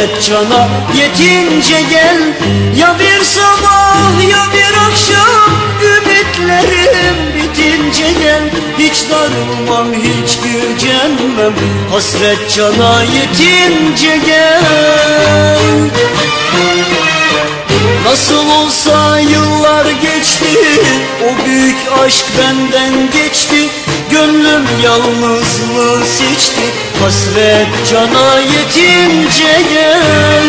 Hasret cana yetince gel. Ya bir sabah ya bir akşam, ümitlerim bitince gel. Hiç darılmam, hiç gücenmem, hasret cana yetince gel. Nasıl olsa yıllar geçti, o büyük aşk benden geçti. Gönlüm yalnızlığı seçti, hasret cana yetince gel.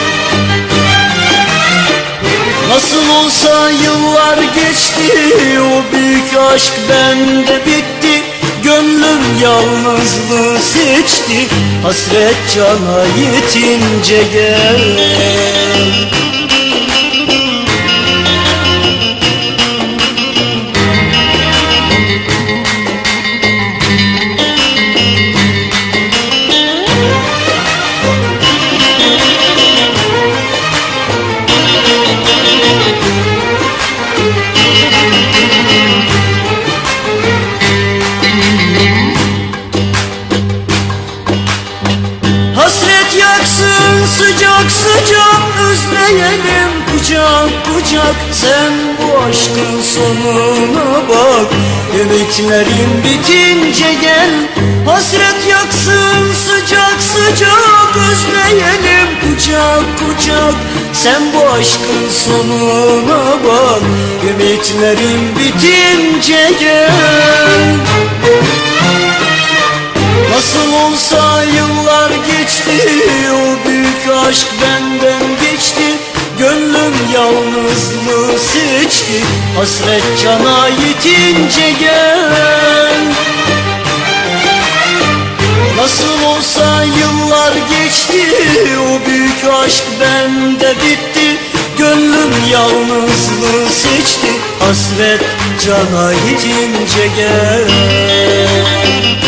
Nasıl olsa yıllar geçti, o büyük aşk bende bitti. Gönlüm yalnızlığı seçti, hasret cana yetince gel. Hasret yaksın sıcak sıcak, özleyelim kucak kucak. Sen bu aşkın sonuna bak, ümitlerim bitince gel. Hasret yaksın sıcak sıcak, özleyelim kucak kucak. Sen bu aşkın sonuna bak, ümitlerim bitince gel. Nasıl olsa yıllar geçti, o büyük aşk benden geçti. Gönlüm yalnızlığı seçti, hasret cana yetince gel. Nasıl olsa yıllar geçti, o büyük aşk bende bitti. Gönlüm yalnızlığı seçti, hasret cana yetince gel.